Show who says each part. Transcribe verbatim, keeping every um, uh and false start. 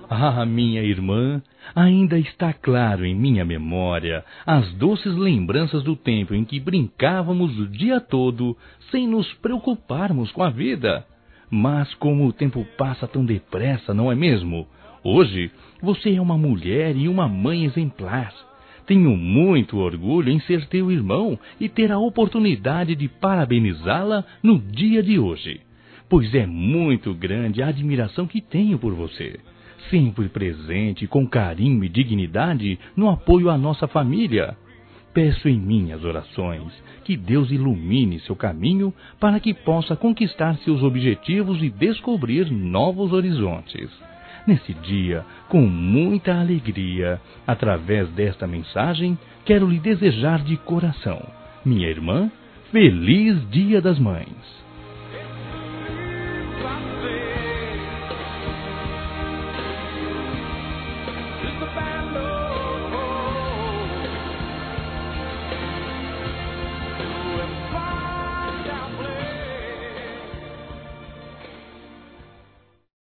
Speaker 1: Ah, minha irmã, ainda está claro em minha memória as doces lembranças do tempo em que brincávamos o dia todo sem nos preocuparmos com a vida. Mas como o tempo passa tão depressa, não é mesmo? Hoje, você é uma mulher e uma mãe exemplar. Tenho muito orgulho em ser teu irmão e ter a oportunidade de parabenizá-la no dia de hoje, pois é muito grande a admiração que tenho por você, sempre presente com carinho e dignidade no apoio à nossa família. Peço em minhas orações que Deus ilumine seu caminho para que possa conquistar seus objetivos e descobrir novos horizontes. Nesse dia, com muita alegria, através desta mensagem, quero lhe desejar de coração, minha irmã, feliz Dia das Mães.